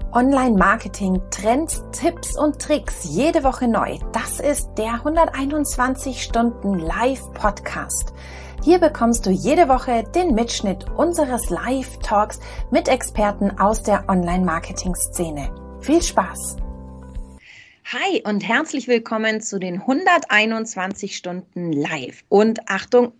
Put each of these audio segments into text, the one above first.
Online-Marketing, Trends, Tipps und Tricks jede Woche neu. Das ist der 121 Stunden Live-Podcast. Hier bekommst du jede Woche den Mitschnitt unseres Live-Talks mit Experten aus der Online-Marketing-Szene. Viel Spaß! Hi und herzlich willkommen zu den 121 Stunden live. Und Achtung,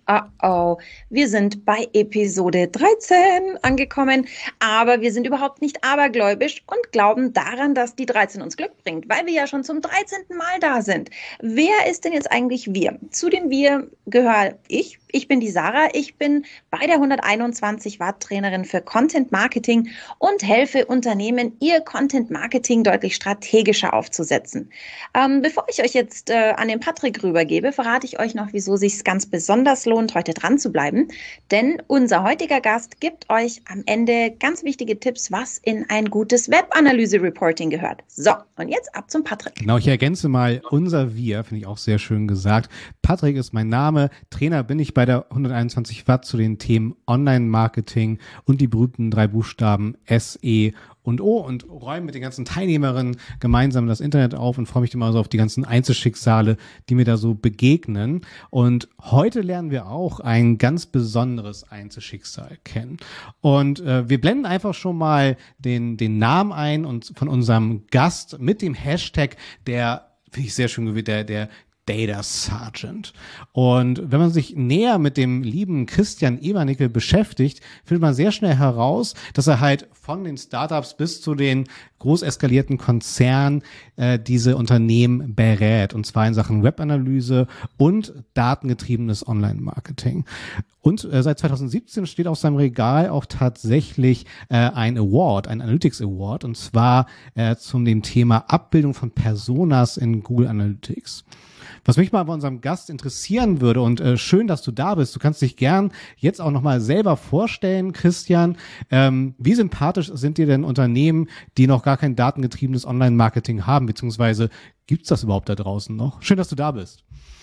wir sind bei Episode 13 angekommen, aber wir sind überhaupt nicht abergläubisch und glauben daran, dass die 13 uns Glück bringt, weil wir ja schon zum 13. Mal da sind. Wer ist denn jetzt eigentlich wir? Zu den wir gehöre ich. Ich bin die Sarah, ich bin bei der 121 Watt Trainerin für Content Marketing und helfe Unternehmen, ihr Content Marketing deutlich strategischer aufzusetzen. Bevor ich euch jetzt an den Patrick rübergebe, verrate ich euch noch, wieso es sich ganz besonders lohnt, heute dran zu bleiben. Denn unser heutiger Gast gibt euch am Ende ganz wichtige Tipps, was in ein gutes Web-Analyse-Reporting gehört. So, und jetzt ab zum Patrick. Genau, ich ergänze mal unser Wir, finde ich auch sehr schön gesagt. Patrick ist mein Name, Trainer bin ich bei der 121 Watt zu den Themen Online-Marketing und die berühmten 3 Buchstaben S, E und O und räume mit den ganzen Teilnehmerinnen gemeinsam das Internet auf und freue mich immer so auf die ganzen Einzelschicksale, die mir da so begegnen. Und heute lernen wir auch ein ganz besonderes Einzelschicksal kennen. Und wir blenden einfach schon mal den Namen ein und von unserem Gast mit dem Hashtag, der finde ich sehr schön, der Data Sergeant. Und wenn man sich näher mit dem lieben Christian Ebernickel beschäftigt, findet man sehr schnell heraus, dass er halt von den Startups bis zu den groß eskalierten Konzernen diese Unternehmen berät, und zwar in Sachen Webanalyse und datengetriebenes Online-Marketing. Und seit 2017 steht auf seinem Regal auch tatsächlich ein Award, ein Analytics Award, und zwar zum dem Thema Abbildung von Personas in Google Analytics. Was mich mal bei unserem Gast interessieren würde, und schön, dass du da bist, du kannst dich gern jetzt auch nochmal selber vorstellen, Christian, wie sympathisch sind dir denn Unternehmen, die noch gar kein datengetriebenes Online-Marketing haben, beziehungsweise gibt's das überhaupt da draußen noch? Schön, dass du da bist.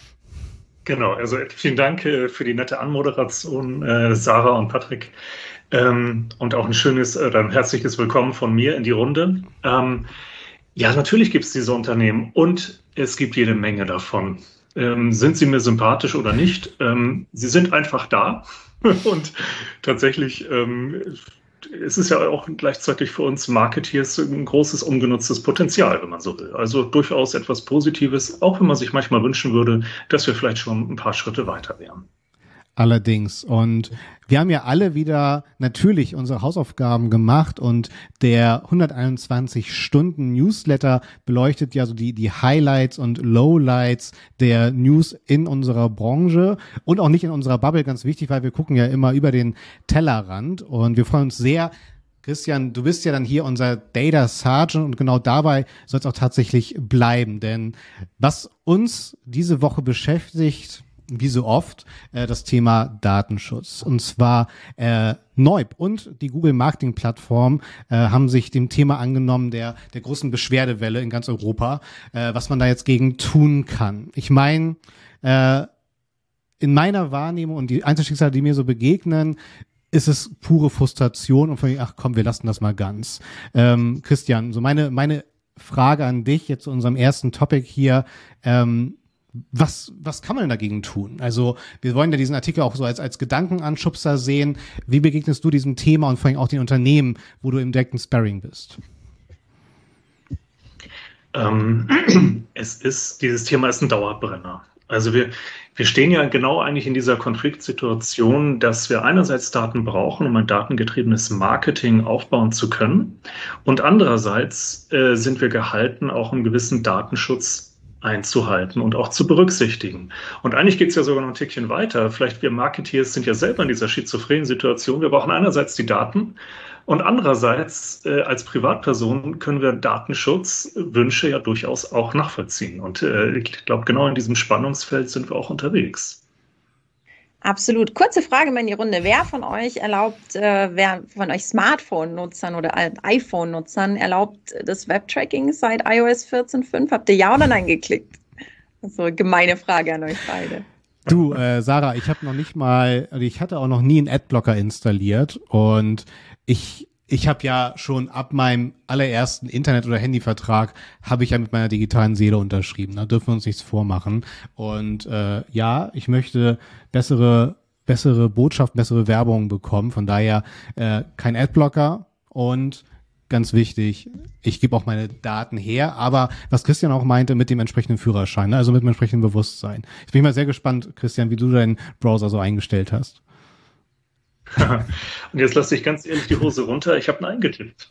Genau, also vielen Dank für die nette Anmoderation, Sarah und Patrick, und auch ein schönes oder ein herzliches Willkommen von mir in die Runde. Ja, natürlich gibt es diese Unternehmen und es gibt jede Menge davon. Sind sie mir sympathisch oder nicht? Sie sind einfach da und tatsächlich es ist ja auch gleichzeitig für uns Marketeers ein großes ungenutztes Potenzial, wenn man so will. Also durchaus etwas Positives, auch wenn man sich manchmal wünschen würde, dass wir vielleicht schon ein paar Schritte weiter wären. Allerdings. Und wir haben ja alle wieder natürlich unsere Hausaufgaben gemacht und der 121 Stunden Newsletter beleuchtet ja so die Highlights und Lowlights der News in unserer Branche und auch nicht in unserer Bubble, ganz wichtig, weil wir gucken ja immer über den Tellerrand und wir freuen uns sehr. Christian, du bist ja dann hier unser Data Sergeant und genau dabei soll es auch tatsächlich bleiben, denn was uns diese Woche beschäftigt, wie so oft, das Thema Datenschutz. Und zwar Neub und die Google Marketing Plattform haben sich dem Thema angenommen, der großen Beschwerdewelle in ganz Europa, was man da jetzt gegen tun kann. Ich meine, in meiner Wahrnehmung und die Einzelschicksale, die mir so begegnen, ist es pure Frustration und von ach komm, wir lassen das mal ganz. Christian, so meine Frage an dich jetzt zu unserem ersten Topic hier, was kann man denn dagegen tun? Also wir wollen ja diesen Artikel auch so als Gedankenanschubser sehen. Wie begegnest du diesem Thema und vor allem auch den Unternehmen, wo du im direkten Sparring bist? Dieses Thema ist ein Dauerbrenner. Also wir stehen ja genau eigentlich in dieser Konfliktsituation, dass wir einerseits Daten brauchen, um ein datengetriebenes Marketing aufbauen zu können. Und andererseits sind wir gehalten, auch einen gewissen Datenschutz einzuhalten und auch zu berücksichtigen. Und eigentlich geht es ja sogar noch ein Tickchen weiter. Vielleicht wir Marketeers sind ja selber in dieser schizophrenen Situation. Wir brauchen einerseits die Daten und andererseits als Privatperson können wir Datenschutzwünsche ja durchaus auch nachvollziehen. Und ich glaube, genau in diesem Spannungsfeld sind wir auch unterwegs. Absolut. Kurze Frage mal in die Runde. Wer von euch Smartphone-Nutzern oder iPhone-Nutzern erlaubt das Webtracking seit iOS 14.5? Habt ihr Ja oder Nein geklickt? Also gemeine Frage an euch beide. Du, Sarah, ich hatte auch noch nie einen Adblocker installiert und ich ich habe ja schon ab meinem allerersten Internet- oder Handyvertrag habe ich ja mit meiner digitalen Seele unterschrieben. Da dürfen wir uns nichts vormachen. Und ja, ich möchte bessere Botschaften, bessere Werbung bekommen. Von daher kein Adblocker und ganz wichtig, ich gebe auch meine Daten her, aber was Christian auch meinte, mit dem entsprechenden Führerschein, ne? Also mit dem entsprechenden Bewusstsein. Jetzt bin ich mal sehr gespannt, Christian, wie du deinen Browser so eingestellt hast. Und jetzt lasse ich ganz ehrlich die Hose runter. Ich habe Nein getippt.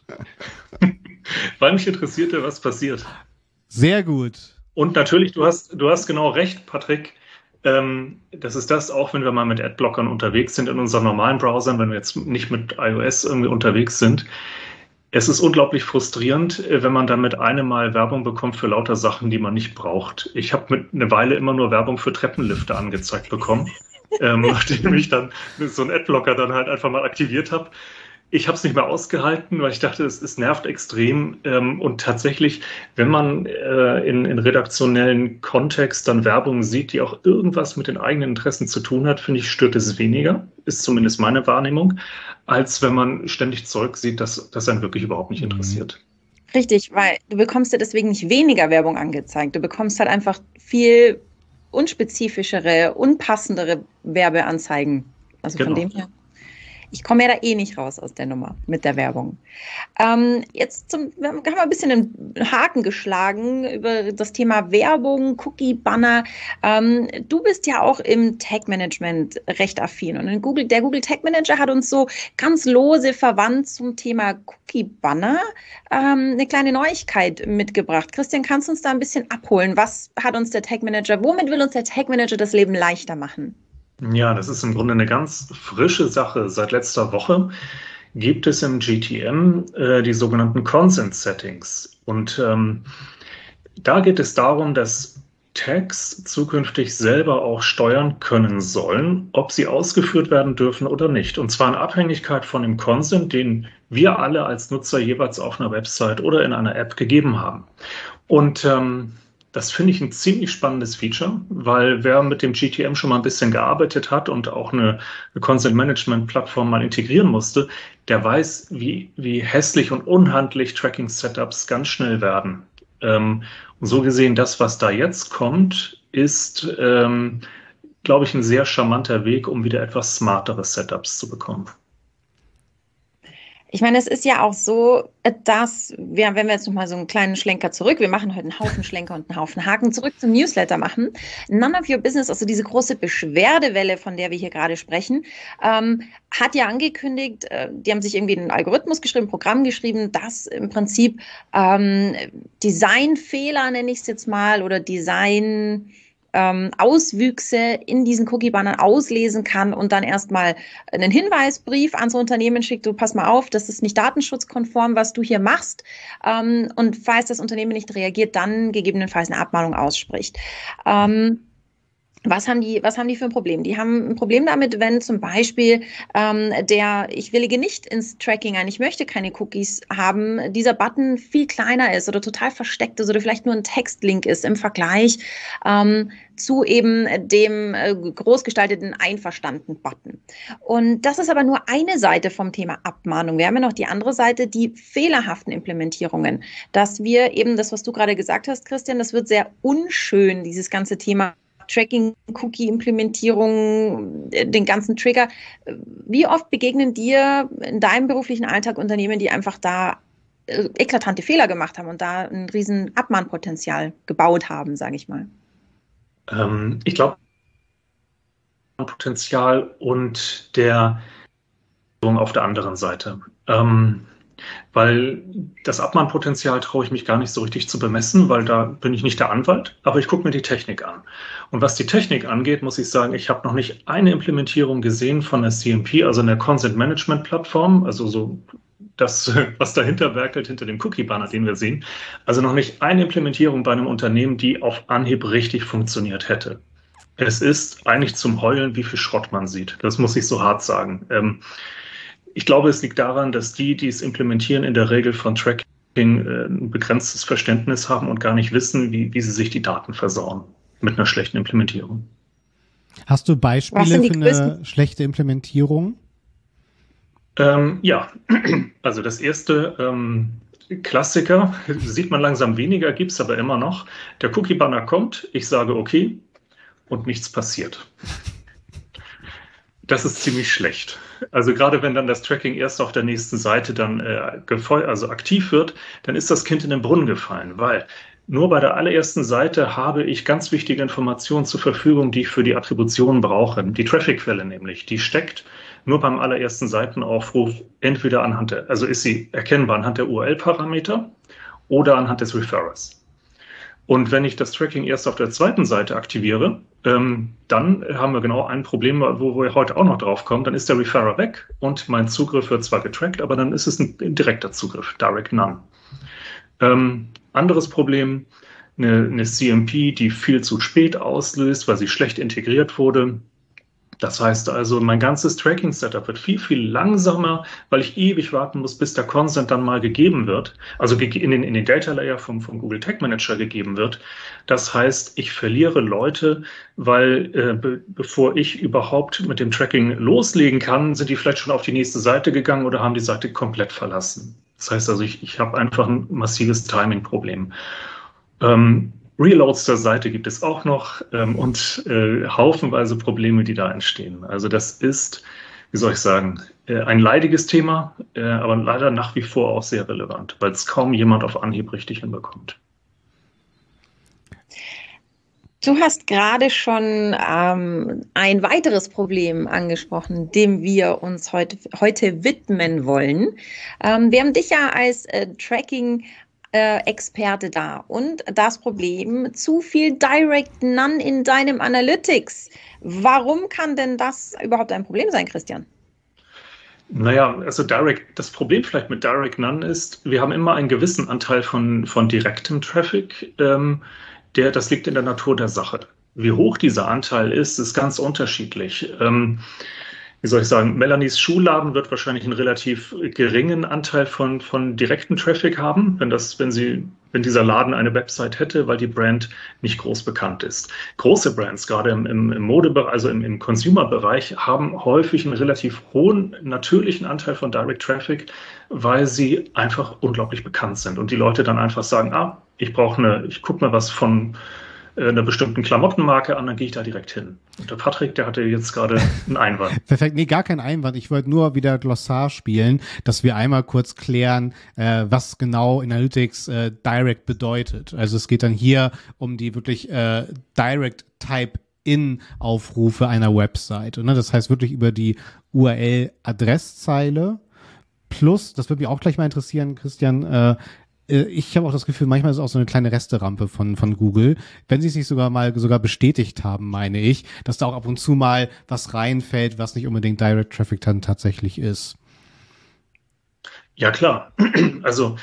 Weil mich interessierte, was passiert. Sehr gut. Und natürlich, du hast genau recht, Patrick. Das ist das, auch wenn wir mal mit Adblockern unterwegs sind in unseren normalen Browsern, wenn wir jetzt nicht mit iOS irgendwie unterwegs sind. Es ist unglaublich frustrierend, wenn man dann mit einem Mal Werbung bekommt für lauter Sachen, die man nicht braucht. Ich habe eine Weile immer nur Werbung für Treppenlifte angezeigt bekommen. Nachdem ich dann so einen Adblocker dann halt einfach mal aktiviert habe. Ich habe es nicht mehr ausgehalten, weil ich dachte, es nervt extrem. Und tatsächlich, wenn man in redaktionellen Kontext dann Werbung sieht, die auch irgendwas mit den eigenen Interessen zu tun hat, finde ich, stört es weniger, ist zumindest meine Wahrnehmung, als wenn man ständig Zeug sieht, das einen wirklich überhaupt nicht interessiert. Richtig, weil du bekommst ja deswegen nicht weniger Werbung angezeigt. Du bekommst halt einfach viel unspezifischere, unpassendere Werbeanzeigen. Also Genau. von dem her. Ich komme ja da eh nicht raus aus der Nummer mit der Werbung. Wir haben ein bisschen einen Haken geschlagen über das Thema Werbung, Cookie-Banner. Du bist ja auch im Tag-Management recht affin. Und der Google Tag Manager hat uns so ganz lose verwandt zum Thema Cookie-Banner eine kleine Neuigkeit mitgebracht. Christian, kannst du uns da ein bisschen abholen? Was hat uns der Tag Manager, womit will uns der Tag Manager das Leben leichter machen? Ja, das ist im Grunde eine ganz frische Sache. Seit letzter Woche gibt es im GTM die sogenannten Consent Settings. Und da geht es darum, dass Tags zukünftig selber auch steuern können sollen, ob sie ausgeführt werden dürfen oder nicht. Und zwar in Abhängigkeit von dem Consent, den wir alle als Nutzer jeweils auf einer Website oder in einer App gegeben haben. Und das finde ich ein ziemlich spannendes Feature, weil wer mit dem GTM schon mal ein bisschen gearbeitet hat und auch eine Content-Management-Plattform mal integrieren musste, der weiß, wie hässlich und unhandlich Tracking-Setups ganz schnell werden. Und so gesehen, das, was da jetzt kommt, ist, glaube ich, ein sehr charmanter Weg, um wieder etwas smartere Setups zu bekommen. Ich meine, es ist ja auch so, dass wenn wir jetzt nochmal so einen kleinen Schlenker zurück, wir machen heute einen Haufen Schlenker und einen Haufen Haken, zurück zum Newsletter machen. None of Your Business, also diese große Beschwerdewelle, von der wir hier gerade sprechen, hat ja angekündigt, die haben sich irgendwie einen Algorithmus geschrieben, ein Programm geschrieben, das im Prinzip Designfehler, nenne ich es jetzt mal, oder Design Auswüchse in diesen Cookie-Bannern auslesen kann und dann erstmal einen Hinweisbrief ans Unternehmen schickt, du pass mal auf, das ist nicht datenschutzkonform, was du hier machst, und falls das Unternehmen nicht reagiert, dann gegebenenfalls eine Abmahnung ausspricht. Was haben die für ein Problem? Die haben ein Problem damit, wenn zum Beispiel ich willige nicht ins Tracking ein, ich möchte keine Cookies haben, dieser Button viel kleiner ist oder total versteckt ist oder vielleicht nur ein Textlink ist im Vergleich zu eben dem großgestalteten Einverstanden-Button. Und das ist aber nur eine Seite vom Thema Abmahnung. Wir haben ja noch die andere Seite, die fehlerhaften Implementierungen. Dass wir eben das, was du gerade gesagt hast, Christian, das wird sehr unschön, dieses ganze Thema Tracking, Cookie-Implementierung, den ganzen Trigger. Wie oft begegnen dir in deinem beruflichen Alltag Unternehmen, die einfach da eklatante Fehler gemacht haben und da ein riesen Abmahnpotenzial gebaut haben, sage ich mal? Ich glaube, Potenzial und der auf der anderen Seite. Weil das Abmahnpotenzial traue ich mich gar nicht so richtig zu bemessen, weil da bin ich nicht der Anwalt, aber ich gucke mir die Technik an. Und was die Technik angeht, muss ich sagen, ich habe noch nicht eine Implementierung gesehen von der CMP, also einer Consent Management Plattform, also so das, was dahinter werkelt, hinter dem Cookie-Banner, den wir sehen. Also noch nicht eine Implementierung bei einem Unternehmen, die auf Anhieb richtig funktioniert hätte. Es ist eigentlich zum Heulen, wie viel Schrott man sieht. Das muss ich so hart sagen. Ich glaube, es liegt daran, dass die es implementieren, in der Regel von Tracking ein begrenztes Verständnis haben und gar nicht wissen, wie sie sich die Daten versauen mit einer schlechten Implementierung. Hast du Beispiele für eine schlechte Implementierung? Ja, also das erste Klassiker, sieht man langsam weniger, gibt es aber immer noch. Der Cookie-Banner kommt, ich sage okay und nichts passiert. Das ist ziemlich schlecht. Also gerade wenn dann das Tracking erst auf der nächsten Seite dann aktiv wird, dann ist das Kind in den Brunnen gefallen, weil nur bei der allerersten Seite habe ich ganz wichtige Informationen zur Verfügung, die ich für die Attribution brauche. Die Traffic-Quelle nämlich, die steckt nur beim allerersten Seitenaufruf entweder also ist sie erkennbar anhand der URL-Parameter oder anhand des Referrers. Und wenn ich das Tracking erst auf der zweiten Seite aktiviere, dann haben wir genau ein Problem, wo wir heute auch noch drauf kommen. Dann ist der Referrer weg und mein Zugriff wird zwar getrackt, aber dann ist es ein direkter Zugriff, Direct None. Anderes Problem, eine CMP, die viel zu spät auslöst, weil sie schlecht integriert wurde. Das heißt also, mein ganzes Tracking-Setup wird viel, viel langsamer, weil ich ewig warten muss, bis der Consent dann mal gegeben wird, also in den Data Layer vom Google Tag Manager gegeben wird. Das heißt, ich verliere Leute, weil bevor ich überhaupt mit dem Tracking loslegen kann, sind die vielleicht schon auf die nächste Seite gegangen oder haben die Seite komplett verlassen. Das heißt also, ich habe einfach ein massives Timing-Problem. Reloads der Seite gibt es auch noch und haufenweise Probleme, die da entstehen. Also das ist, wie soll ich sagen, ein leidiges Thema, aber leider nach wie vor auch sehr relevant, weil es kaum jemand auf Anhieb richtig hinbekommt. Du hast gerade schon ein weiteres Problem angesprochen, dem wir uns heute widmen wollen. Wir haben dich ja als Tracking-Experte da und das Problem, zu viel Direct None in deinem Analytics. Warum kann denn das überhaupt ein Problem sein, Christian? Naja, also das Problem vielleicht mit Direct None ist, wir haben immer einen gewissen Anteil von direktem Traffic, das liegt in der Natur der Sache. Wie hoch dieser Anteil ist ganz unterschiedlich. Wie soll ich sagen, Melanies Schuhladen wird wahrscheinlich einen relativ geringen Anteil von direktem Traffic haben, wenn dieser Laden eine Website hätte, weil die Brand nicht groß bekannt ist. Große Brands, gerade im Modebereich, also im Consumer-Bereich, haben häufig einen relativ hohen natürlichen Anteil von Direct Traffic, weil sie einfach unglaublich bekannt sind und die Leute dann einfach sagen, ich gucke mir was von einer bestimmten Klamottenmarke an, dann gehe ich da direkt hin. Und der Patrick, der hatte jetzt gerade einen Einwand. Perfekt, nee, gar kein Einwand. Ich wollte nur wieder Glossar spielen, dass wir einmal kurz klären, was genau in Analytics Direct bedeutet. Also es geht dann hier um die wirklich Direct Type in Aufrufe einer Website. Und, das heißt wirklich über die URL-Adresszeile plus, das würde mich auch gleich mal interessieren, Christian, ich habe auch das Gefühl, manchmal ist es auch so eine kleine Resterampe von Google, wenn sie es nicht sogar bestätigt haben, meine ich, dass da auch ab und zu mal was reinfällt, was nicht unbedingt Direct Traffic dann tatsächlich ist. Ja, klar. Also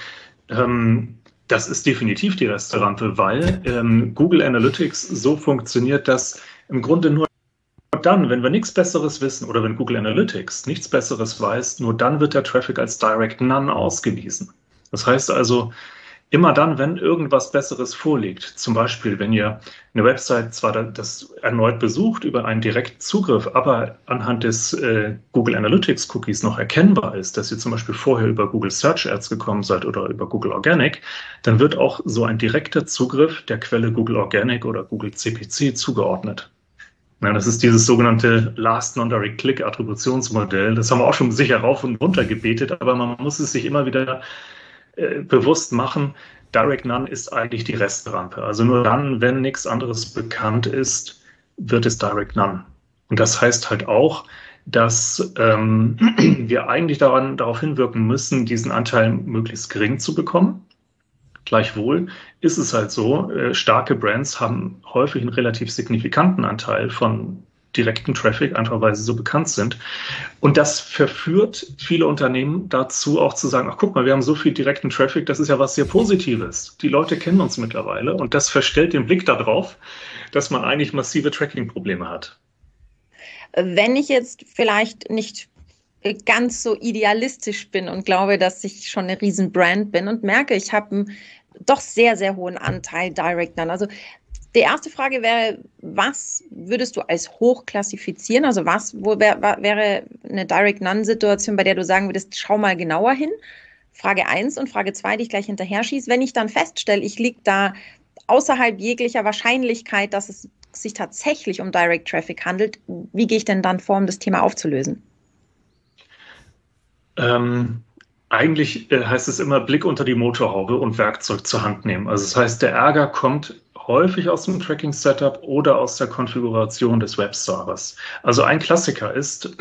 das ist definitiv die Resterampe, weil Google Analytics so funktioniert, dass im Grunde nur dann, wenn wir nichts Besseres wissen oder wenn Google Analytics nichts Besseres weiß, nur dann wird der Traffic als Direct None ausgewiesen. Das heißt also, immer dann, wenn irgendwas Besseres vorliegt, zum Beispiel, wenn ihr eine Website zwar das erneut besucht über einen direkten Zugriff, aber anhand des Google Analytics Cookies noch erkennbar ist, dass ihr zum Beispiel vorher über Google Search Ads gekommen seid oder über Google Organic, dann wird auch so ein direkter Zugriff der Quelle Google Organic oder Google CPC zugeordnet. Ja, das ist dieses sogenannte Last Non-Direct Click Attributionsmodell. Das haben wir auch schon sicher rauf und runter gebetet, aber man muss es sich immer wieder bewusst machen, Direct None ist eigentlich die Restrampe. Also nur dann, wenn nichts anderes bekannt ist, wird es Direct None. Und das heißt halt auch, dass wir eigentlich darauf hinwirken müssen, diesen Anteil möglichst gering zu bekommen. Gleichwohl ist es halt so, starke Brands haben häufig einen relativ signifikanten Anteil von direkten Traffic, einfach weil sie so bekannt sind. Und das verführt viele Unternehmen dazu, auch zu sagen, guck mal, wir haben so viel direkten Traffic, das ist ja was sehr Positives. Die Leute kennen uns mittlerweile und das verstellt den Blick darauf, dass man eigentlich massive Tracking-Probleme hat. Wenn ich jetzt vielleicht nicht ganz so idealistisch bin und glaube, dass ich schon eine riesen Brand bin und merke, ich habe einen doch sehr, sehr hohen Anteil Direct None. Also Die erste Frage wäre, was würdest du als hoch klassifizieren? Also wäre eine Direct-None-Situation, bei der du sagen würdest, schau mal genauer hin? Frage 1 und Frage 2, die ich gleich hinterher schieße. Wenn ich dann feststelle, ich liege da außerhalb jeglicher Wahrscheinlichkeit, dass es sich tatsächlich um Direct Traffic handelt, wie gehe ich denn dann vor, um das Thema aufzulösen? Eigentlich heißt es immer Blick unter die Motorhaube und Werkzeug zur Hand nehmen. Also das heißt, der Ärger kommt häufig aus dem Tracking-Setup oder aus der Konfiguration des Webservers. Also ein Klassiker ist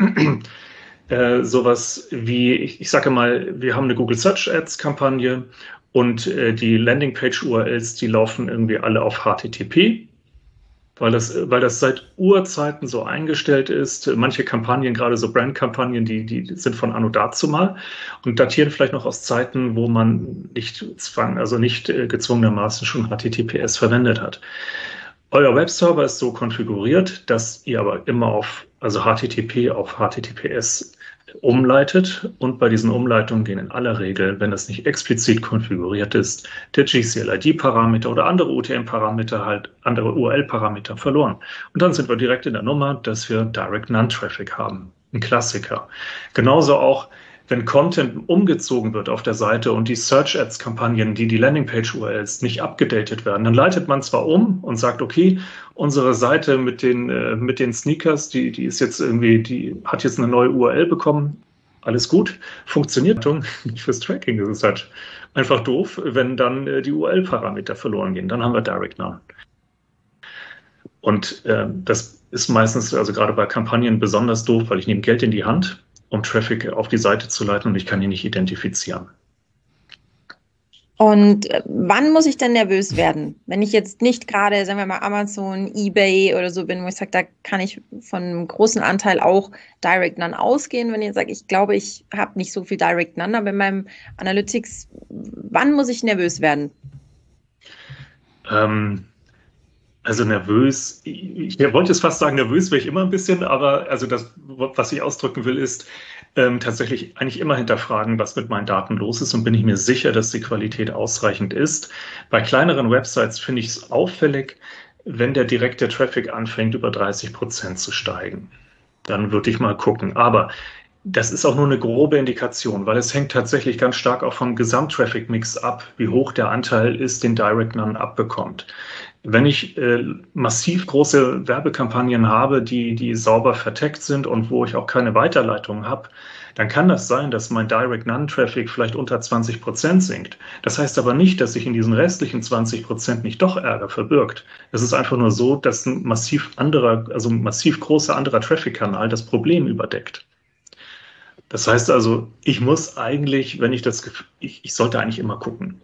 sowas wie, ich sage mal, wir haben eine Google Search Ads-Kampagne und die Landingpage-URLs, die laufen irgendwie alle auf HTTP. Weil das seit Urzeiten so eingestellt ist. Manche Kampagnen, gerade so Brandkampagnen, die sind von anno dazumal und datieren vielleicht noch aus Zeiten, wo man nicht gezwungenermaßen schon HTTPS verwendet hat. Euer Webserver ist so konfiguriert, dass ihr aber immer HTTP auf HTTPS umleitet und bei diesen Umleitungen gehen in aller Regel, wenn das nicht explizit konfiguriert ist, der GCLID-Parameter oder andere UTM-Parameter, andere URL-Parameter verloren. Und dann sind wir direkt in der Nummer, dass wir Direct None-Traffic haben. Ein Klassiker. Genauso auch, wenn Content umgezogen wird auf der Seite und die Search-Ads-Kampagnen, die Landingpage-URLs nicht abgedatet werden, dann leitet man zwar um und sagt, okay, unsere Seite mit den Sneakers, die ist jetzt irgendwie, die hat jetzt eine neue URL bekommen, alles gut, funktioniert nicht fürs Tracking. Das ist halt einfach doof, wenn dann die URL-Parameter verloren gehen. Dann haben wir Direct None. Und das ist meistens, also gerade bei Kampagnen, besonders doof, weil ich nehme Geld in die Hand, um Traffic auf die Seite zu leiten und ich kann ihn nicht identifizieren. Und wann muss ich denn nervös werden? Wenn ich jetzt nicht gerade, sagen wir mal, Amazon, eBay oder so bin, wo ich sage, da kann ich von einem großen Anteil auch Direct None ausgehen. Wenn ihr sagt, ich glaube, ich habe nicht so viel Direct None, aber in meinem Analytics, wann muss ich nervös werden? Also nervös, ich wollte jetzt fast sagen, nervös wäre ich immer ein bisschen, aber also das, was ich ausdrücken will, ist tatsächlich eigentlich immer hinterfragen, was mit meinen Daten los ist und bin ich mir sicher, dass die Qualität ausreichend ist. Bei kleineren Websites finde ich es auffällig, wenn der direkte Traffic anfängt, über 30% zu steigen. Dann würde ich mal gucken. Aber das ist auch nur eine grobe Indikation, weil es hängt tatsächlich ganz stark auch vom Gesamttraffic-Mix ab, wie hoch der Anteil ist, den Direct None abbekommt. Wenn ich massiv große Werbekampagnen habe, die sauber verteckt sind und wo ich auch keine Weiterleitung habe, dann kann das sein, dass mein Direct None Traffic vielleicht unter 20% sinkt. Das heißt aber nicht, dass sich in diesen restlichen 20% nicht doch Ärger verbirgt. Es ist einfach nur so, dass ein massiv großer anderer Traffic-Kanal das Problem überdeckt. Das heißt also, ich muss eigentlich, ich sollte eigentlich immer gucken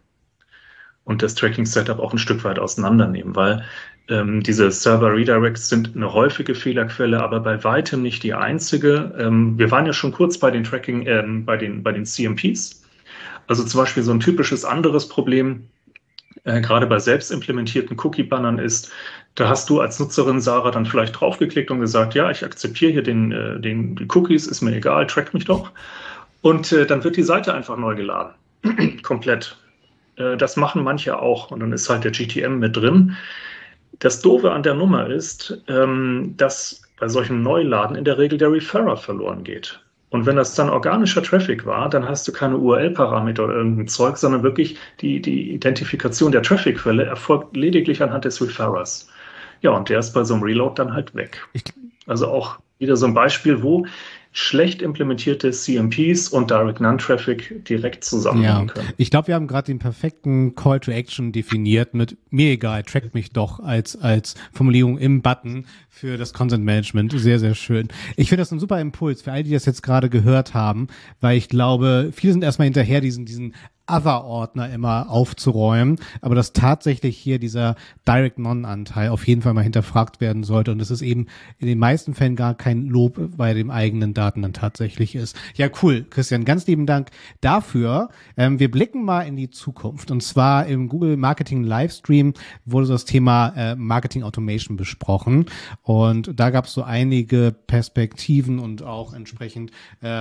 und das Tracking-Setup auch ein Stück weit auseinandernehmen, weil diese Server-Redirects sind eine häufige Fehlerquelle, aber bei weitem nicht die einzige. Wir waren ja schon kurz bei den bei den CMPs. Also zum Beispiel so ein typisches anderes Problem, gerade bei selbst implementierten Cookie-Bannern ist, da hast du als Nutzerin, Sarah, dann vielleicht draufgeklickt und gesagt, ja, ich akzeptiere hier die Cookies, ist mir egal, track mich doch. Und dann wird die Seite einfach neu geladen. Komplett. Das machen manche auch und dann ist halt der GTM mit drin. Das Doofe an der Nummer ist, dass bei solchen Neuladen in der Regel der Referrer verloren geht. Und wenn das dann organischer Traffic war, dann hast du keine URL-Parameter oder irgendein Zeug, sondern wirklich die Identifikation der Traffic-Quelle erfolgt lediglich anhand des Referrers. Ja, und der ist bei so einem Reload dann halt weg. Also auch wieder so ein Beispiel, wo schlecht implementierte CMPs und Direct None Traffic direkt zusammenhängen können. Ich glaube, wir haben gerade den perfekten Call to Action definiert mit mir egal, track mich doch als Formulierung im Button für das Content Management. Sehr, sehr schön. Ich finde das ein super Impuls für all die das jetzt gerade gehört haben, weil ich glaube, viele sind erstmal hinterher, diesen Other-Ordner immer aufzuräumen, aber dass tatsächlich hier dieser Direct-Non-Anteil auf jeden Fall mal hinterfragt werden sollte und es ist eben in den meisten Fällen gar kein Lob bei den eigenen Daten dann tatsächlich ist. Ja, cool, Christian, ganz lieben Dank dafür. Wir blicken mal in die Zukunft und zwar im Google Marketing Livestream wurde das Thema Marketing Automation besprochen und da gab es so einige Perspektiven und auch entsprechend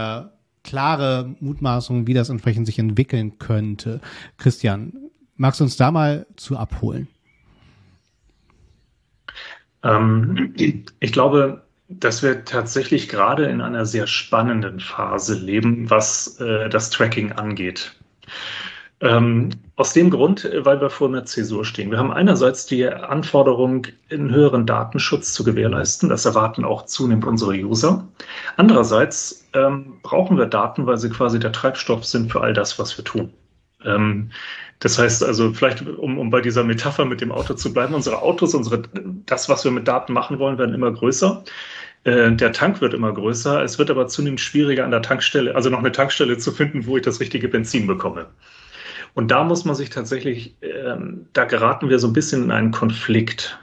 klare Mutmaßungen, wie das entsprechend sich entwickeln könnte. Christian, magst du uns da mal zu abholen? Ich glaube, dass wir tatsächlich gerade in einer sehr spannenden Phase leben, was das Tracking angeht. Aus dem Grund, weil wir vor einer Zäsur stehen. Wir haben einerseits die Anforderung, einen höheren Datenschutz zu gewährleisten. Das erwarten auch zunehmend unsere User. Andererseits brauchen wir Daten, weil sie quasi der Treibstoff sind für all das, was wir tun. Das heißt also, vielleicht, um bei dieser Metapher mit dem Auto zu bleiben, unsere Autos, das, was wir mit Daten machen wollen, werden immer größer. Der Tank wird immer größer. Es wird aber zunehmend schwieriger an der Tankstelle, also noch eine Tankstelle zu finden, wo ich das richtige Benzin bekomme. Und da muss man sich tatsächlich, da geraten wir so ein bisschen in einen Konflikt.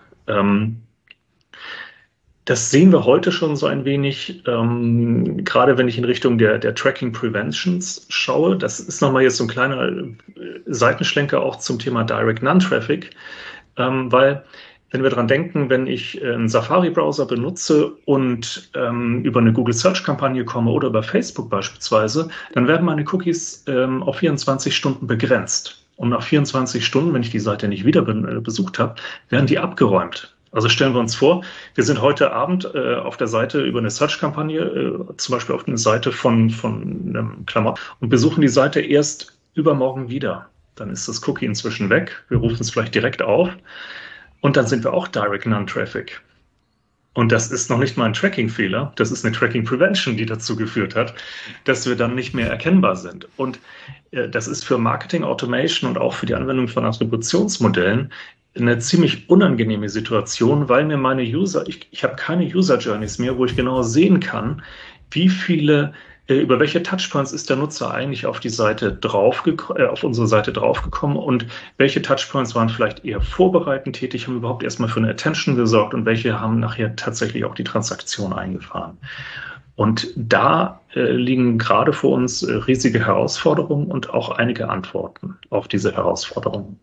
Das sehen wir heute schon so ein wenig, gerade wenn ich in Richtung der Tracking Preventions schaue. Das ist nochmal jetzt so ein kleiner Seitenschlenker auch zum Thema Direct Non-Traffic, weil wenn wir dran denken, wenn ich einen Safari-Browser benutze und über eine Google Search-Kampagne komme oder über Facebook beispielsweise, dann werden meine Cookies auf 24 Stunden begrenzt. Und nach 24 Stunden, wenn ich die Seite nicht wieder besucht habe, werden die abgeräumt. Also stellen wir uns vor, wir sind heute Abend auf der Seite über eine Search-Kampagne, zum Beispiel auf eine Seite von einem Klamotten und besuchen die Seite erst übermorgen wieder. Dann ist das Cookie inzwischen weg. Wir rufen es vielleicht direkt auf. Und dann sind wir auch Direct Non-Traffic. Und das ist noch nicht mal ein Tracking-Fehler, das ist eine Tracking-Prevention, die dazu geführt hat, dass wir dann nicht mehr erkennbar sind. Und das ist für Marketing-Automation und auch für die Anwendung von Attributionsmodellen eine ziemlich unangenehme Situation, weil mir meine User, ich habe keine User-Journeys mehr, wo ich genau sehen kann, wie viele über welche Touchpoints ist der Nutzer eigentlich auf die Seite auf unsere Seite draufgekommen und welche Touchpoints waren vielleicht eher vorbereitend tätig, haben überhaupt erstmal für eine Attention gesorgt und welche haben nachher tatsächlich auch die Transaktion eingefahren. Und da liegen gerade vor uns riesige Herausforderungen und auch einige Antworten auf diese Herausforderungen.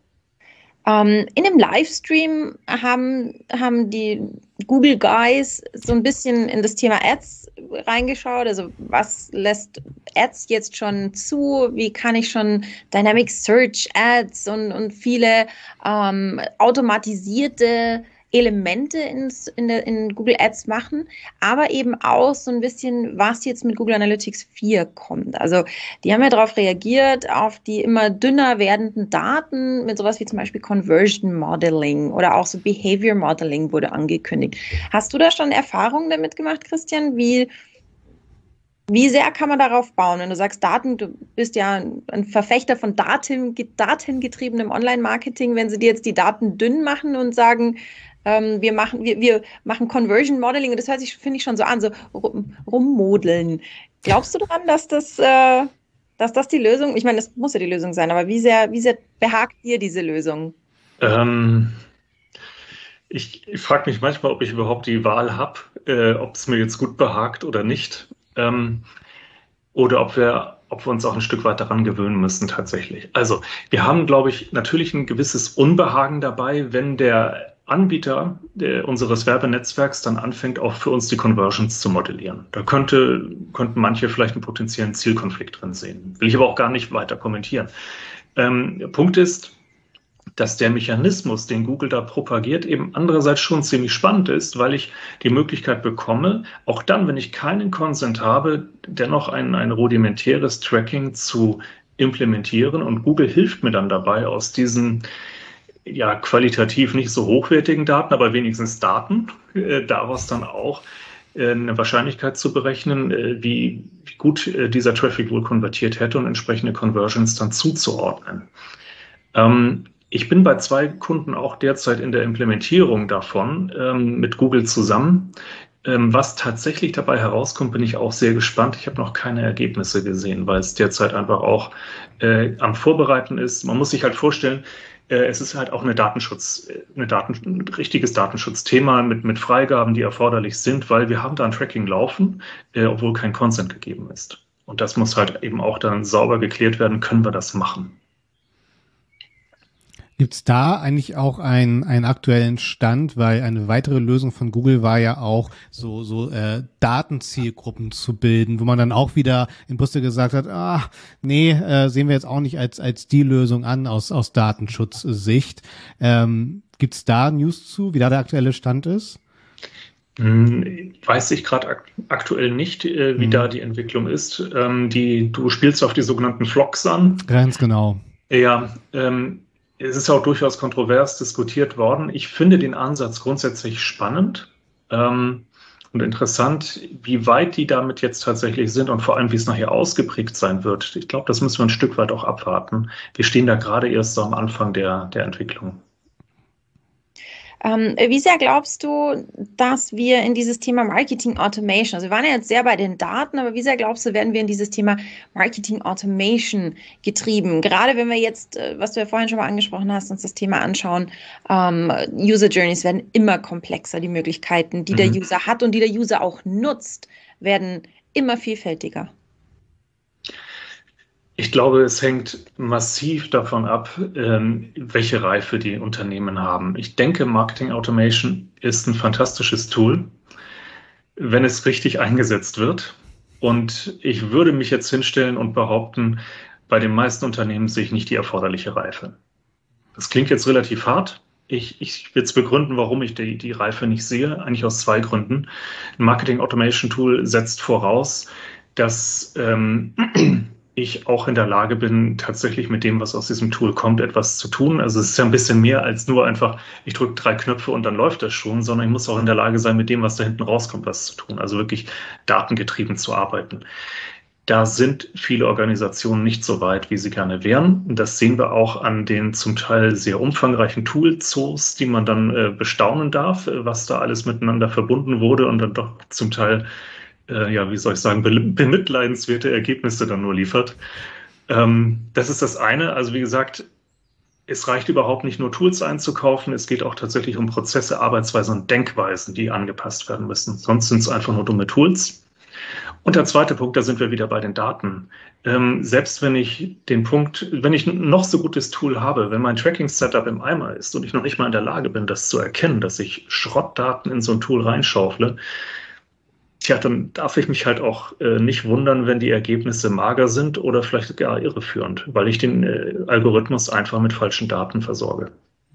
In dem Livestream haben die Google Guys so ein bisschen in das Thema Ads reingeschaut. Also was lässt Ads jetzt schon zu? Wie kann ich schon Dynamic Search Ads und viele automatisierte Elemente in Google Ads machen, aber eben auch so ein bisschen, was jetzt mit Google Analytics 4 kommt. Also die haben ja darauf reagiert, auf die immer dünner werdenden Daten mit sowas wie zum Beispiel Conversion Modeling oder auch so Behavior Modeling wurde angekündigt. Hast du da schon Erfahrungen damit gemacht, Christian? Wie sehr kann man darauf bauen? Wenn du sagst Daten, du bist ja ein Verfechter von datengetriebenem Online-Marketing, wenn sie dir jetzt die Daten dünn machen und sagen, wir machen Conversion Modeling und das hört sich, finde ich, schon so an, so rummodeln. Glaubst du daran, dass das die Lösung, ich meine, das muss ja die Lösung sein, aber wie sehr behagt dir diese Lösung? Ich frage mich manchmal, ob ich überhaupt die Wahl habe, ob es mir jetzt gut behagt oder nicht. Oder ob wir uns auch ein Stück weit daran gewöhnen müssen tatsächlich. Also wir haben, glaube ich, natürlich ein gewisses Unbehagen dabei, wenn der Anbieter unseres Werbenetzwerks dann anfängt, auch für uns die Conversions zu modellieren. Da könnten manche vielleicht einen potenziellen Zielkonflikt drin sehen. Will ich aber auch gar nicht weiter kommentieren. Punkt ist, dass der Mechanismus, den Google da propagiert, eben andererseits schon ziemlich spannend ist, weil ich die Möglichkeit bekomme, auch dann, wenn ich keinen Consent habe, dennoch ein rudimentäres Tracking zu implementieren und Google hilft mir dann dabei, aus diesen qualitativ nicht so hochwertigen Daten, aber wenigstens Daten, daraus dann auch eine Wahrscheinlichkeit zu berechnen, wie gut dieser Traffic wohl konvertiert hätte und entsprechende Conversions dann zuzuordnen. Ich bin bei 2 Kunden auch derzeit in der Implementierung davon mit Google zusammen. Was tatsächlich dabei herauskommt, bin ich auch sehr gespannt. Ich habe noch keine Ergebnisse gesehen, weil es derzeit einfach auch am Vorbereiten ist. Man muss sich halt vorstellen, es ist halt auch ein richtiges Datenschutzthema mit Freigaben, die erforderlich sind, weil wir haben da ein Tracking laufen, obwohl kein Consent gegeben ist. Und das muss halt eben auch dann sauber geklärt werden, können wir das machen. Gibt's da eigentlich auch einen aktuellen Stand, weil eine weitere Lösung von Google war ja auch so Datenzielgruppen zu bilden, wo man dann auch wieder in Brüssel gesagt hat, sehen wir jetzt auch nicht als die Lösung an aus Datenschutzsicht. Gibt's da News zu, wie da der aktuelle Stand ist? Weiß ich gerade aktuell nicht, wie da die Entwicklung ist. Du spielst auf die sogenannten Flocks an. Ganz genau. Ja, es ist auch durchaus kontrovers diskutiert worden. Ich finde den Ansatz grundsätzlich spannend und interessant, wie weit die damit jetzt tatsächlich sind und vor allem, wie es nachher ausgeprägt sein wird. Ich glaube, das müssen wir ein Stück weit auch abwarten. Wir stehen da gerade erst so am Anfang der Entwicklung. Wie sehr glaubst du, dass wir in dieses Thema Marketing Automation, also wir waren ja jetzt sehr bei den Daten, aber wie sehr glaubst du, werden wir in dieses Thema Marketing Automation getrieben? Gerade wenn wir jetzt, was du ja vorhin schon mal angesprochen hast, uns das Thema anschauen, User Journeys werden immer komplexer, die Möglichkeiten, die der User hat und die der User auch nutzt, werden immer vielfältiger. Ich glaube, es hängt massiv davon ab, welche Reife die Unternehmen haben. Ich denke, Marketing Automation ist ein fantastisches Tool, wenn es richtig eingesetzt wird. Und ich würde mich jetzt hinstellen und behaupten, bei den meisten Unternehmen sehe ich nicht die erforderliche Reife. Das klingt jetzt relativ hart. Ich will es begründen, warum ich die Reife nicht sehe. Eigentlich aus 2 Gründen. Ein Marketing Automation Tool setzt voraus, dass ich auch in der Lage bin, tatsächlich mit dem, was aus diesem Tool kommt, etwas zu tun. Also es ist ja ein bisschen mehr als nur einfach, ich drücke 3 Knöpfe und dann läuft das schon, sondern ich muss auch in der Lage sein, mit dem, was da hinten rauskommt, was zu tun. Also wirklich datengetrieben zu arbeiten. Da sind viele Organisationen nicht so weit, wie sie gerne wären. Und das sehen wir auch an den zum Teil sehr umfangreichen Toolzoos, die man dann bestaunen darf, was da alles miteinander verbunden wurde und dann doch zum Teil bemitleidenswerte Ergebnisse dann nur liefert. Das ist das eine. Also wie gesagt, es reicht überhaupt nicht nur Tools einzukaufen. Es geht auch tatsächlich um Prozesse, Arbeitsweisen und Denkweisen, die angepasst werden müssen. Sonst sind es einfach nur dumme Tools. Und der zweite Punkt, da sind wir wieder bei den Daten. Selbst wenn ich noch so gutes Tool habe, wenn mein Tracking-Setup im Eimer ist und ich noch nicht mal in der Lage bin, das zu erkennen, dass ich Schrottdaten in so ein Tool reinschaufle, dann darf ich mich halt auch nicht wundern, wenn die Ergebnisse mager sind oder vielleicht gar irreführend, weil ich den Algorithmus einfach mit falschen Daten versorge.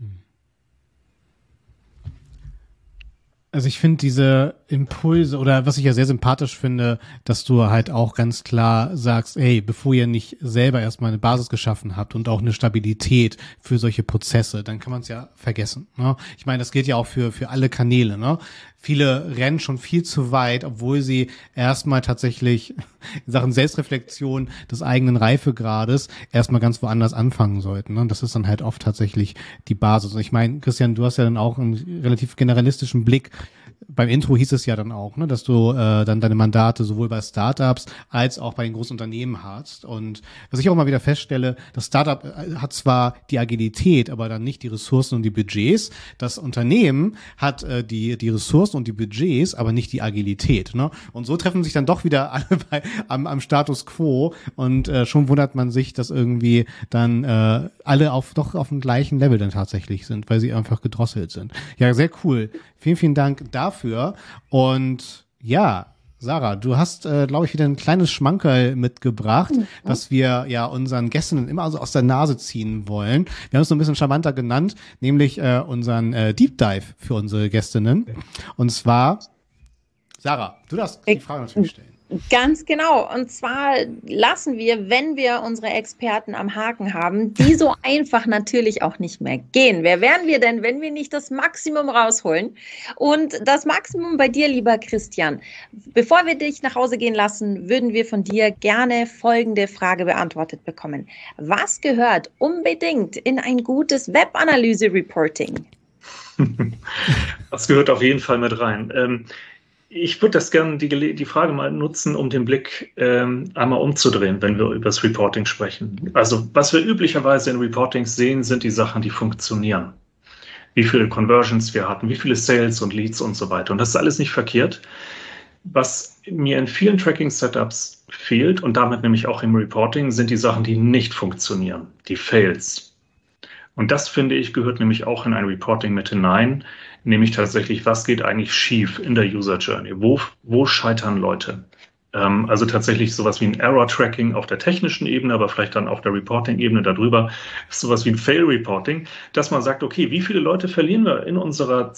Also ich finde diese Impulse oder was ich ja sehr sympathisch finde, dass du halt auch ganz klar sagst, ey, bevor ihr nicht selber erstmal eine Basis geschaffen habt und auch eine Stabilität für solche Prozesse, dann kann man es ja vergessen. Ne? Ich meine, das gilt ja auch für alle Kanäle. Ne? Viele rennen schon viel zu weit, obwohl sie erstmal tatsächlich in Sachen Selbstreflexion des eigenen Reifegrades erstmal ganz woanders anfangen sollten. Ne? Das ist dann halt oft tatsächlich die Basis. Und ich meine, Christian, du hast ja dann auch einen relativ generalistischen Blick. Beim Intro hieß es ja dann auch, ne, dass du dann deine Mandate sowohl bei Startups als auch bei den großen Unternehmen hast. Und was ich auch mal wieder feststelle, das Startup hat zwar die Agilität, aber dann nicht die Ressourcen und die Budgets. Das Unternehmen hat die Ressourcen und die Budgets, aber nicht die Agilität. Ne? Und so treffen sich dann doch wieder alle am Status quo und schon wundert man sich, dass irgendwie dann alle auf dem gleichen Level dann tatsächlich sind, weil sie einfach gedrosselt sind. Ja, sehr cool. Vielen, vielen Dank dafür. Und ja, Sarah, du hast, glaube ich, wieder ein kleines Schmankerl mitgebracht, was wir ja unseren Gästen immer so aus der Nase ziehen wollen. Wir haben es so ein bisschen charmanter genannt, nämlich unseren Deep Dive für unsere Gästinnen. Und zwar, Sarah, du darfst die Frage natürlich stellen. Ganz genau. Und zwar lassen wir, wenn wir unsere Experten am Haken haben, die so einfach natürlich auch nicht mehr gehen. Wer wären wir denn, wenn wir nicht das Maximum rausholen? Und das Maximum bei dir, lieber Christian. Bevor wir dich nach Hause gehen lassen, würden wir von dir gerne folgende Frage beantwortet bekommen. Was gehört unbedingt in ein gutes Webanalyse-Reporting? Das gehört auf jeden Fall mit rein. Ich würde das gerne die Frage mal nutzen, um den Blick einmal umzudrehen, wenn wir über das Reporting sprechen. Also was wir üblicherweise in Reportings sehen, sind die Sachen, die funktionieren. Wie viele Conversions wir hatten, wie viele Sales und Leads und so weiter. Und das ist alles nicht verkehrt. Was mir in vielen Tracking-Setups fehlt und damit nämlich auch im Reporting, sind die Sachen, die nicht funktionieren, die Fails. Und das, finde ich, gehört nämlich auch in ein Reporting mit hinein, nämlich tatsächlich, was geht eigentlich schief in der User Journey? Wo scheitern Leute? Also tatsächlich sowas wie ein Error-Tracking auf der technischen Ebene, aber vielleicht dann auf der Reporting-Ebene darüber, sowas wie ein Fail-Reporting, dass man sagt, okay, wie viele Leute verlieren wir in unserer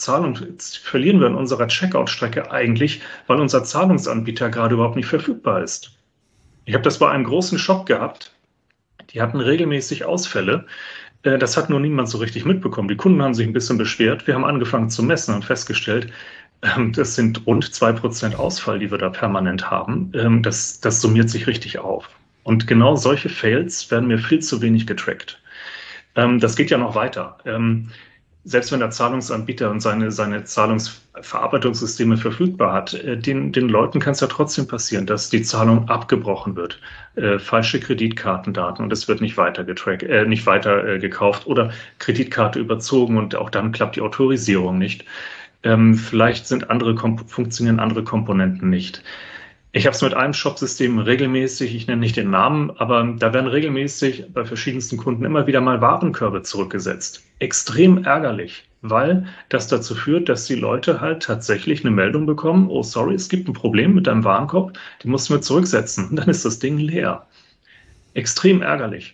Checkout-Strecke eigentlich, weil unser Zahlungsanbieter gerade überhaupt nicht verfügbar ist. Ich habe das bei einem großen Shop gehabt, die hatten regelmäßig Ausfälle. Das hat nur niemand so richtig mitbekommen. Die Kunden haben sich ein bisschen beschwert. Wir haben angefangen zu messen und festgestellt, das sind rund 2% Ausfall, die wir da permanent haben. Das summiert sich richtig auf. Und genau solche Fails werden mir viel zu wenig getrackt. Das geht ja noch weiter. Selbst wenn der Zahlungsanbieter und seine Zahlungsverarbeitungssysteme verfügbar hat, den Leuten kann es ja trotzdem passieren, dass die Zahlung abgebrochen wird. Falsche Kreditkartendaten und es wird nicht weiter gekauft oder Kreditkarte überzogen und auch dann klappt die Autorisierung nicht. Vielleicht funktionieren andere Komponenten nicht. Ich habe es mit einem Shopsystem regelmäßig, ich nenne nicht den Namen, aber da werden regelmäßig bei verschiedensten Kunden immer wieder mal Warenkörbe zurückgesetzt. Extrem ärgerlich, weil das dazu führt, dass die Leute halt tatsächlich eine Meldung bekommen, oh sorry, es gibt ein Problem mit deinem Warenkorb, die mussten wir zurücksetzen. Und dann ist das Ding leer. Extrem ärgerlich.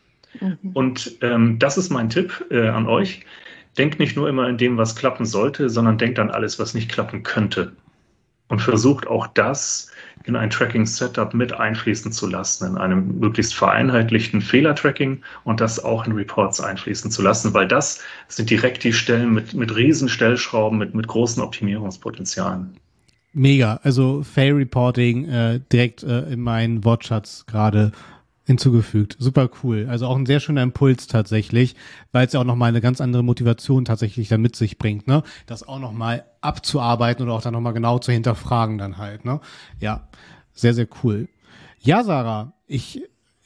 Und das ist mein Tipp an euch. Denkt nicht nur immer in dem, was klappen sollte, sondern denkt an alles, was nicht klappen könnte. Und versucht auch das in ein Tracking-Setup mit einfließen zu lassen, in einem möglichst vereinheitlichten Fehler-Tracking und das auch in Reports einfließen zu lassen, weil das sind direkt die Stellen mit riesen Stellschrauben, mit großen Optimierungspotenzialen. Mega, also Fail-Reporting direkt in meinen Wortschatz gerade hinzugefügt. Super cool. Also auch ein sehr schöner Impuls tatsächlich, weil es ja auch nochmal eine ganz andere Motivation tatsächlich dann mit sich bringt, ne? Das auch nochmal abzuarbeiten oder auch dann nochmal genau zu hinterfragen dann halt, ne? Ja, sehr, sehr cool. Ja, Sarah, ich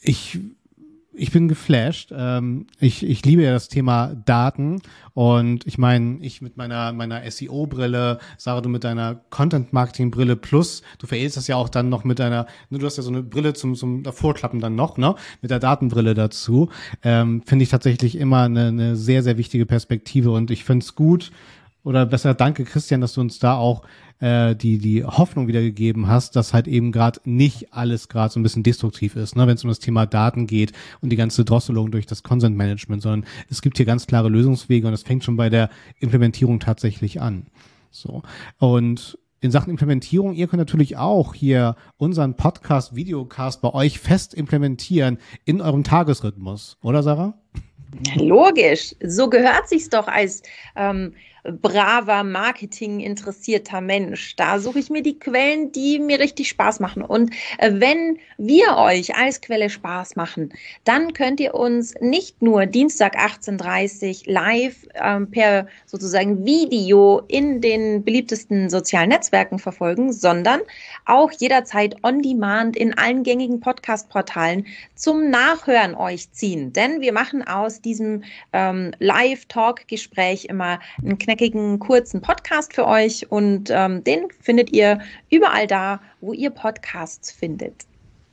bin geflasht. Ich liebe ja das Thema Daten und ich meine, ich mit meiner SEO-Brille, Sarah, du mit deiner Content-Marketing-Brille plus, du veredelst das ja auch dann noch mit du hast ja so eine Brille zum Davorklappen dann noch, ne? Mit der Datenbrille dazu. Finde ich tatsächlich immer eine sehr, sehr wichtige Perspektive und ich finde es gut, oder besser danke Christian, dass du uns da auch die Hoffnung wiedergegeben hast, dass halt eben gerade nicht alles gerade so ein bisschen destruktiv ist, ne, wenn es um das Thema Daten geht und die ganze Drosselung durch das Consent Management, sondern es gibt hier ganz klare Lösungswege und es fängt schon bei der Implementierung tatsächlich an. So. Und in Sachen Implementierung, ihr könnt natürlich auch hier unseren Podcast, Videocast bei euch fest implementieren in eurem Tagesrhythmus, oder Sarah? Logisch, so gehört sich's doch als braver, marketinginteressierter Mensch. Da suche ich mir die Quellen, die mir richtig Spaß machen. Und wenn wir euch als Quelle Spaß machen, dann könnt ihr uns nicht nur Dienstag 18:30 live per sozusagen Video in den beliebtesten sozialen Netzwerken verfolgen, sondern auch jederzeit on demand in allen gängigen Podcast-Portalen zum Nachhören euch ziehen. Denn wir machen aus diesem Live-Talk-Gespräch immer einen knackigen, kurzen Podcast für euch und den findet ihr überall da, wo ihr Podcasts findet.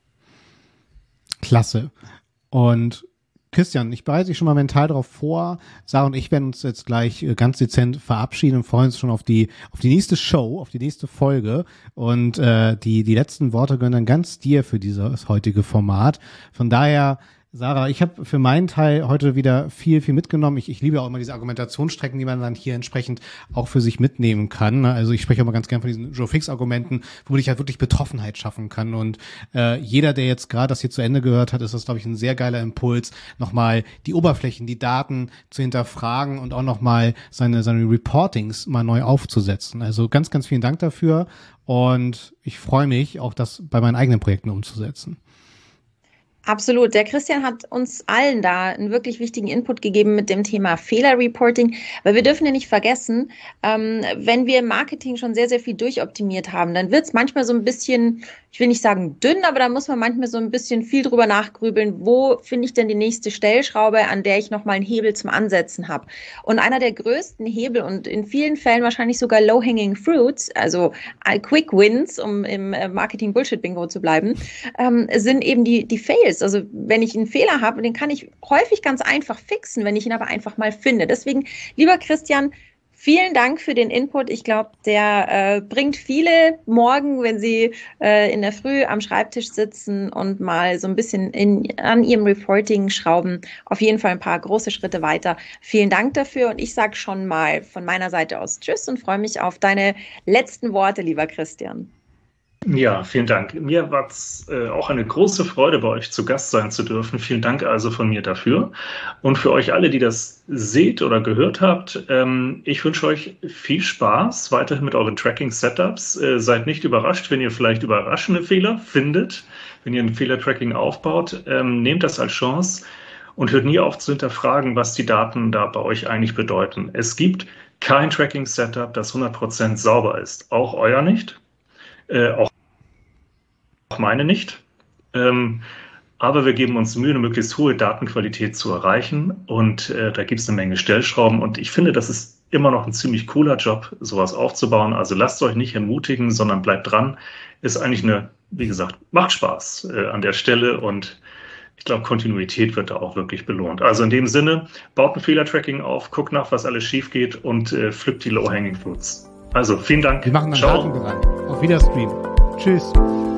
Klasse. Und Christian, ich bereite dich schon mal mental darauf vor. Sarah und ich werden uns jetzt gleich ganz dezent verabschieden und freuen uns schon auf die nächste Show, auf die nächste Folge. Und die letzten Worte gehören dann ganz dir für dieses heutige Format. Von daher, Sarah, ich habe für meinen Teil heute wieder viel mitgenommen. Ich liebe auch immer diese Argumentationsstrecken, die man dann hier entsprechend auch für sich mitnehmen kann. Also ich spreche auch mal ganz gern von diesen Joe Fix-Argumenten, wo ich halt wirklich Betroffenheit schaffen kann. Und jeder, der jetzt gerade das hier zu Ende gehört hat, ist das, glaube ich, ein sehr geiler Impuls, nochmal die Oberflächen, die Daten zu hinterfragen und auch nochmal seine Reportings mal neu aufzusetzen. Also ganz, ganz vielen Dank dafür. Und ich freue mich, auch das bei meinen eigenen Projekten umzusetzen. Absolut. Der Christian hat uns allen da einen wirklich wichtigen Input gegeben mit dem Thema Fehlerreporting, weil wir dürfen ja nicht vergessen, wenn wir im Marketing schon sehr, sehr viel durchoptimiert haben, dann wird es manchmal so ein bisschen, ich will nicht sagen dünn, aber da muss man manchmal so ein bisschen viel drüber nachgrübeln, wo finde ich denn die nächste Stellschraube, an der ich nochmal einen Hebel zum Ansetzen habe. Und einer der größten Hebel und in vielen Fällen wahrscheinlich sogar low-hanging fruits, also Quick Wins, um im Marketing-Bullshit-Bingo zu bleiben, sind eben die Fails. ist. Also wenn ich einen Fehler habe, den kann ich häufig ganz einfach fixen, wenn ich ihn aber einfach mal finde. Deswegen, lieber Christian, vielen Dank für den Input. Ich glaube, der bringt viele morgen, wenn sie in der Früh am Schreibtisch sitzen und mal so ein bisschen an ihrem Reporting schrauben, auf jeden Fall ein paar große Schritte weiter. Vielen Dank dafür und ich sage schon mal von meiner Seite aus Tschüss und freue mich auf deine letzten Worte, lieber Christian. Ja, vielen Dank. Mir war es auch eine große Freude, bei euch zu Gast sein zu dürfen. Vielen Dank also von mir dafür. Und für euch alle, die das seht oder gehört habt, ich wünsche euch viel Spaß weiterhin mit euren Tracking-Setups. Seid nicht überrascht, wenn ihr vielleicht überraschende Fehler findet, wenn ihr ein Fehler-Tracking aufbaut. Nehmt das als Chance und hört nie auf zu hinterfragen, was die Daten da bei euch eigentlich bedeuten. Es gibt kein Tracking-Setup, das 100% sauber ist. Auch euer nicht. Auch meine nicht. Aber wir geben uns Mühe, eine möglichst hohe Datenqualität zu erreichen. Und da gibt es eine Menge Stellschrauben. Und ich finde, das ist immer noch ein ziemlich cooler Job, sowas aufzubauen. Also lasst euch nicht entmutigen, sondern bleibt dran. Ist eigentlich wie gesagt, macht Spaß an der Stelle. Und ich glaube, Kontinuität wird da auch wirklich belohnt. Also in dem Sinne, baut ein Fehler-Tracking auf, guckt nach, was alles schief geht und pflückt die Low-Hanging Fruits. Also vielen Dank. Wir machen dann Daten bereit. Auf Wiederstream. Tschüss.